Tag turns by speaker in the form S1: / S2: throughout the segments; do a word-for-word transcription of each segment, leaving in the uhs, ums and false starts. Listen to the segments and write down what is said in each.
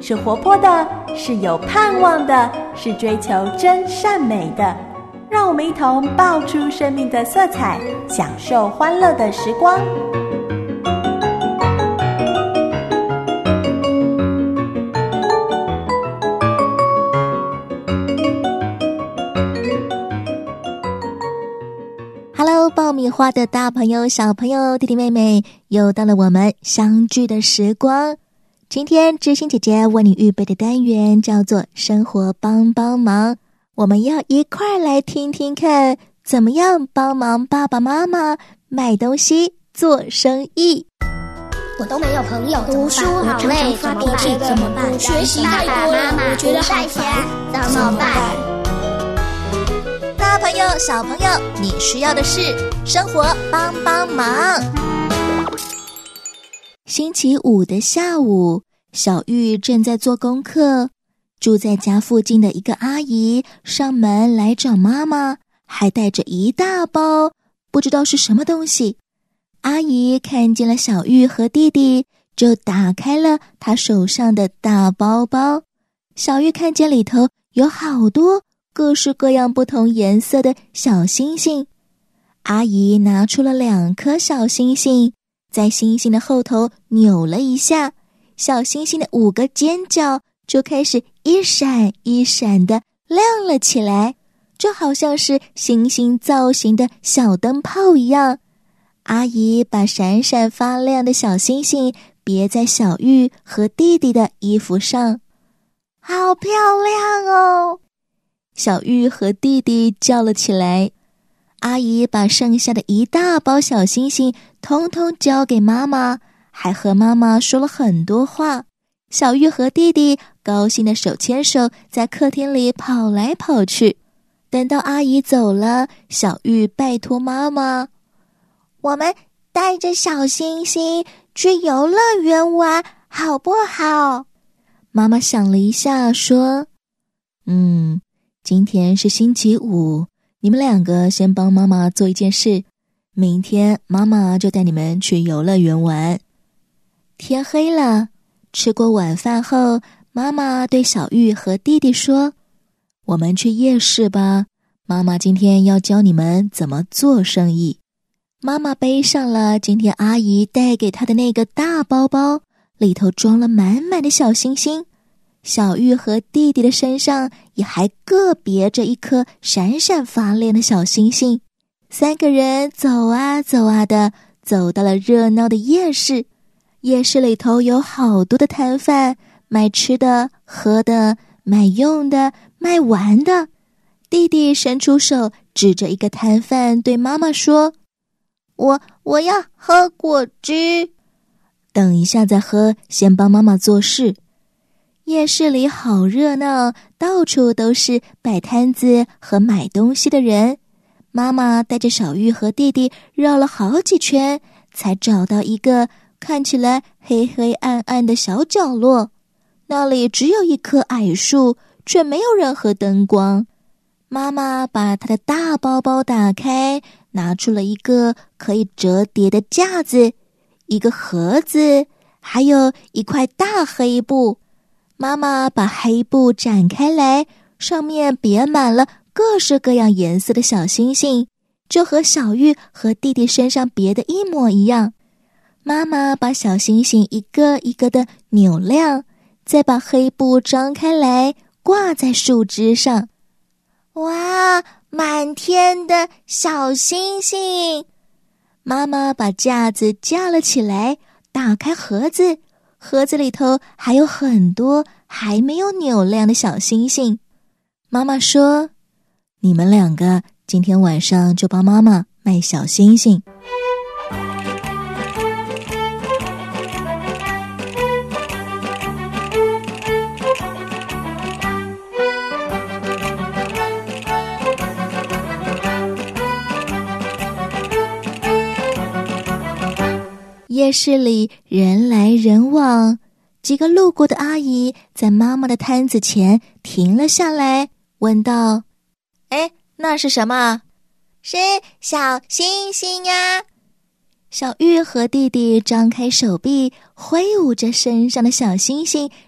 S1: 是活泼的，是有盼望的，是追求真善美的。让我们一同爆出生命的色彩，享受欢乐的时光。
S2: Hello， 爆米花的大朋友、小朋友、弟弟妹妹，又到了我们相聚的时光。今天知心姐姐为你预备的单元叫做生活帮帮忙，我们要一块来听听看怎么样帮忙爸爸妈妈卖东西做生意。
S3: 我都没有朋友，读书好累，发脾气怎么办？学习太多了，我觉得好烦，怎么办？
S2: 大朋友小朋友，你需要的是生活帮帮忙。星期五的下午，小玉正在做功课，住在家附近的一个阿姨上门来找妈妈，还带着一大包不知道是什么东西。阿姨看见了小玉和弟弟，就打开了她手上的大包包。小玉看见里头有好多各式各样不同颜色的小星星，阿姨拿出了两颗小星星，在星星的后头扭了一下，小星星的五个尖角就开始一闪一闪的亮了起来，就好像是星星造型的小灯泡一样。阿姨把闪闪发亮的小星星别在小玉和弟弟的衣服上。好漂亮哦！小玉和弟弟叫了起来。阿姨把剩下的一大包小星星通通交给妈妈，还和妈妈说了很多话。小玉和弟弟高兴的手牵手在客厅里跑来跑去。等到阿姨走了，小玉拜托妈妈，我们带着小星星去游乐园玩好不好？妈妈想了一下说，嗯，今天是星期五，你们两个先帮妈妈做一件事，明天妈妈就带你们去游乐园玩。天黑了，吃过晚饭后，妈妈对小玉和弟弟说，我们去夜市吧，妈妈今天要教你们怎么做生意。妈妈背上了今天阿姨带给她的那个大包包，里头装了满满的小星星。小玉和弟弟的身上也还各别着一颗闪闪发亮的小星星。三个人走啊走啊的，走到了热闹的夜市。夜市里头有好多的摊贩，卖吃的、喝的，卖用的，卖玩的。弟弟伸出手，指着一个摊贩对妈妈说，我我要喝果汁。等一下再喝，先帮妈妈做事。夜市里好热闹，到处都是摆摊子和买东西的人。妈妈带着小玉和弟弟绕了好几圈，才找到一个看起来黑黑暗暗的小角落。那里只有一棵矮树，却没有任何灯光。妈妈把她的大包包打开，拿出了一个可以折叠的架子，一个盒子，还有一块大黑布。妈妈把黑布展开来，上面别满了各式各样颜色的小星星，就和小玉和弟弟身上别的一模一样。妈妈把小星星一个一个的扭亮，再把黑布张开来挂在树枝上。哇，满天的小星星！妈妈把架子架了起来，打开盒子，盒子里头还有很多还没有扭亮的小星星。妈妈说，你们两个今天晚上就帮妈妈卖小星星。夜市里人来人往，几个路过的阿姨在妈妈的摊子前停了下来，问道，哎，那是什么？是小星星呀！小玉和弟弟张开手臂，挥舞着身上的小星星，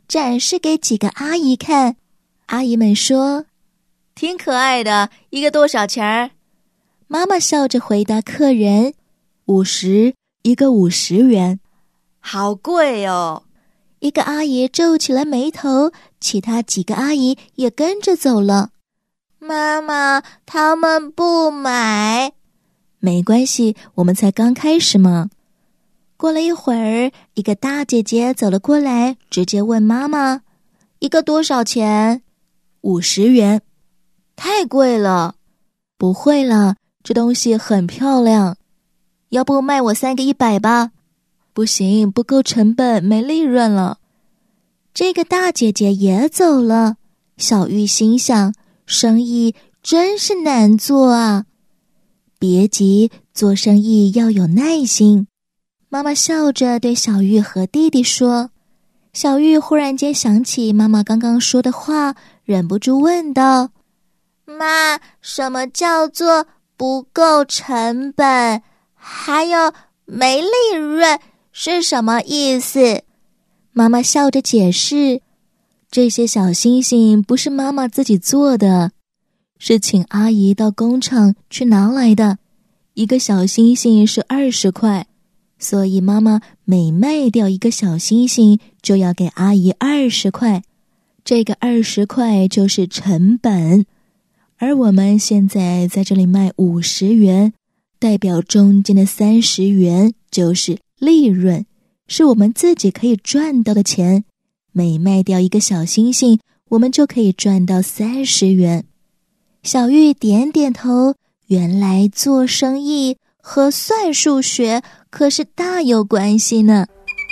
S2: 展示给几个阿姨看。阿姨们说：“
S4: 挺可爱的，一个多少钱？”
S2: 妈妈笑着回答客人：“五十，一个五十元。”
S4: 好贵哦！
S2: 一个阿姨皱起了眉头，其他几个阿姨也跟着走了。
S3: 妈妈，他们不买。
S2: 没关系，我们才刚开始嘛。过了一会儿，一个大姐姐走了过来，直接问妈妈：“一个多少钱？”五十元。
S4: 太贵了。
S2: 不会了，这东西很漂亮。要不卖我三个一百吧？不行，不够成本，没利润了。这个大姐姐也走了。小玉心想，生意真是难做啊。别急，做生意要有耐心。妈妈笑着对小玉和弟弟说。小玉忽然间想起妈妈刚刚说的话，忍不住问道：“
S3: 妈，什么叫做不够成本？还有没利润是什么意思？”
S2: 妈妈笑着解释：“这些小星星不是妈妈自己做的，是请阿姨到工厂去拿来的。一个小星星是二十块。所以妈妈每卖掉一个小星星，就要给阿姨二十块，这个二十块就是成本。而我们现在在这里卖五十元，代表中间的三十元就是利润，是我们自己可以赚到的钱。每卖掉一个小星星，我们就可以赚到三十元。小玉点点头，原来做生意和算数学可是大有关系呢。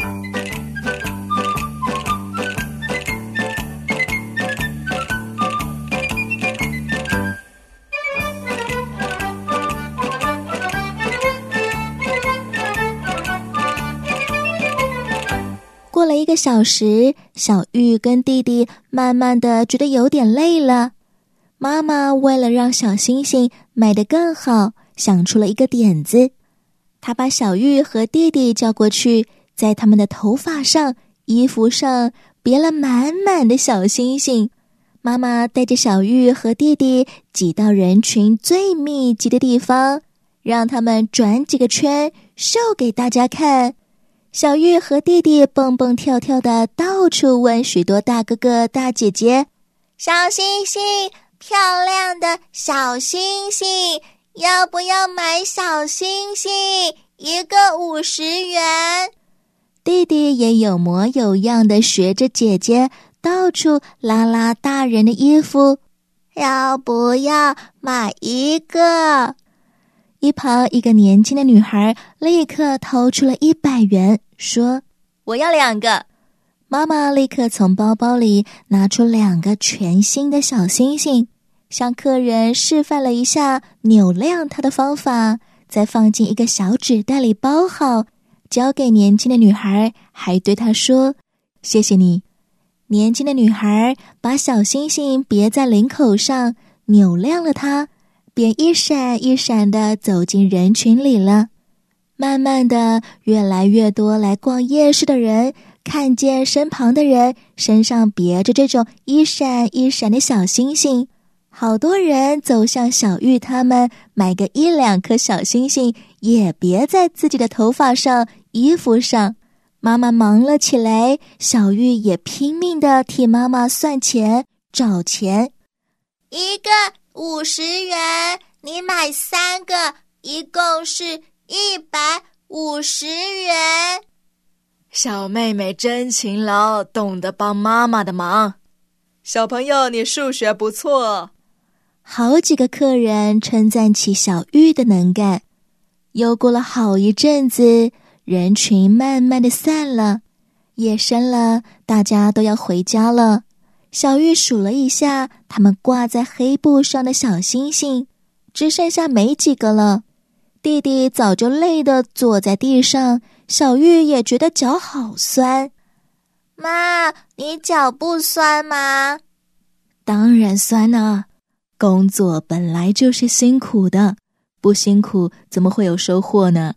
S2: 过了一个小时，小玉跟弟弟慢慢的觉得有点累了。妈妈为了让小星星卖得更好，想出了一个点子。她把小玉和弟弟叫过去，在他们的头发上、衣服上别了满满的小星星。妈妈带着小玉和弟弟挤到人群最密集的地方，让他们转几个圈，秀给大家看。小玉和弟弟蹦蹦跳跳的到处问许多大哥哥大姐姐：“
S3: 小星星，漂亮的小星星，要不要买小星星？一个五十元。”
S2: 弟弟也有模有样的学着姐姐到处拉拉大人的衣服：“
S3: 要不要买一个？”
S2: 一旁一个年轻的女孩立刻掏出了一百元，说：“
S4: 我要两个。”
S2: 妈妈立刻从包包里拿出两个全新的小星星，向客人示范了一下扭亮它的方法，再放进一个小纸袋里包好，交给年轻的女孩，还对她说：“谢谢你。”年轻的女孩把小星星别在领口上，扭亮了它，便一闪一闪地走进人群里了。慢慢的，越来越多来逛夜市的人看见身旁的人身上别着这种一闪一闪的小星星，好多人走向小玉他们，买个一两颗小星星也别在自己的头发上、衣服上。妈妈忙了起来，小玉也拼命地替妈妈算钱、找钱。
S3: 一个五十元，你买三个，一共是一百五十元。
S4: 小妹妹真勤劳，懂得帮妈妈的忙。小朋友，你数学不错。
S2: 好几个客人称赞起小玉的能干。又过了好一阵子，人群慢慢的散了，夜深了，大家都要回家了。小玉数了一下他们挂在黑布上的小星星，只剩下没几个了。弟弟早就累得坐在地上，小玉也觉得脚好酸。
S3: 妈，你脚不酸吗？
S2: 当然酸啊，工作本来就是辛苦的，不辛苦怎么会有收获呢？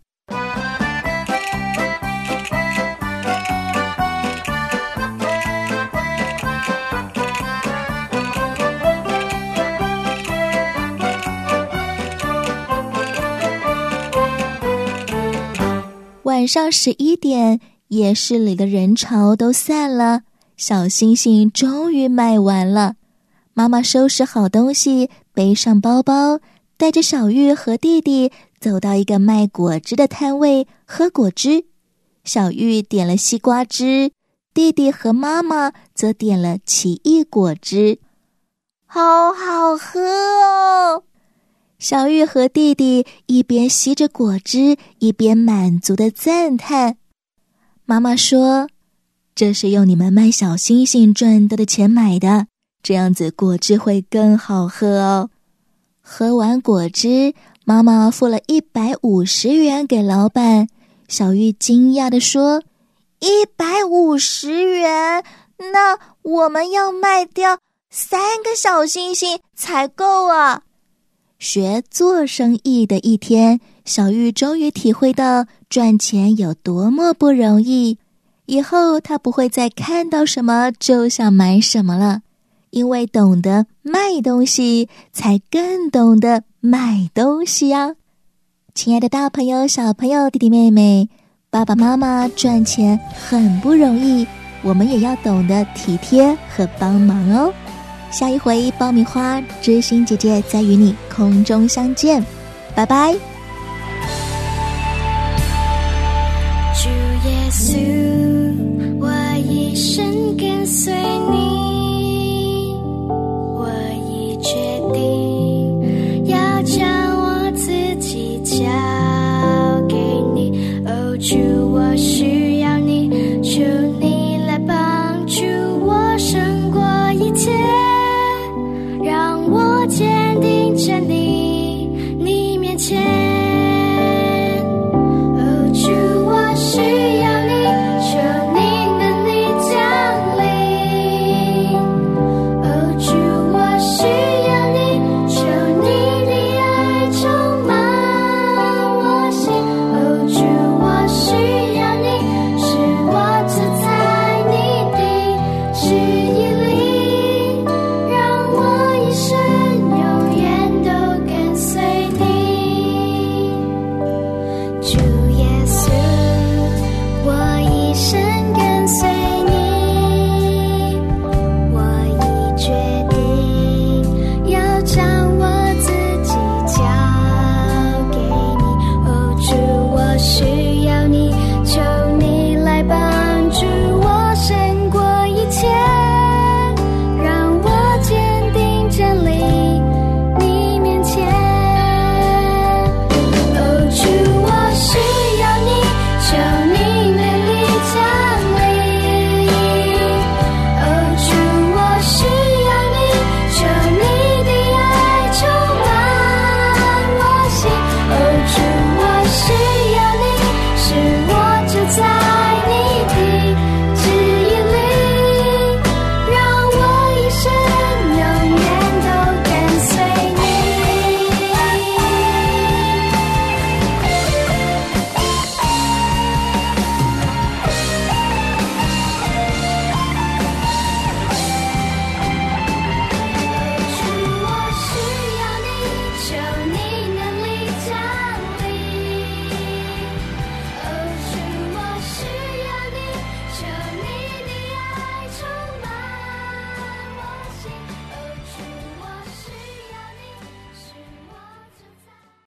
S2: 晚上十一点，夜市里的人潮都散了，小星星终于卖完了。妈妈收拾好东西，背上包包，带着小玉和弟弟走到一个卖果汁的摊位喝果汁。小玉点了西瓜汁，弟弟和妈妈则点了奇异果汁。
S3: 好好喝哦！
S2: 小玉和弟弟一边吸着果汁，一边满足地赞叹。妈妈说，这是用你们卖小星星赚到的钱买的，这样子果汁会更好喝哦。喝完果汁，妈妈付了一百五十元给老板。小玉惊讶地说，
S3: 一百五十元？那我们要卖掉三个小星星才够啊！
S2: 学做生意的一天，小玉终于体会到赚钱有多么不容易。以后她不会再看到什么就想买什么了，因为懂得卖东西，才更懂得买东西啊！亲爱的大朋友、小朋友、弟弟妹妹，爸爸妈妈赚钱很不容易，我们也要懂得体贴和帮忙哦。下一回爆米花知心姐姐再与你空中相见，拜拜。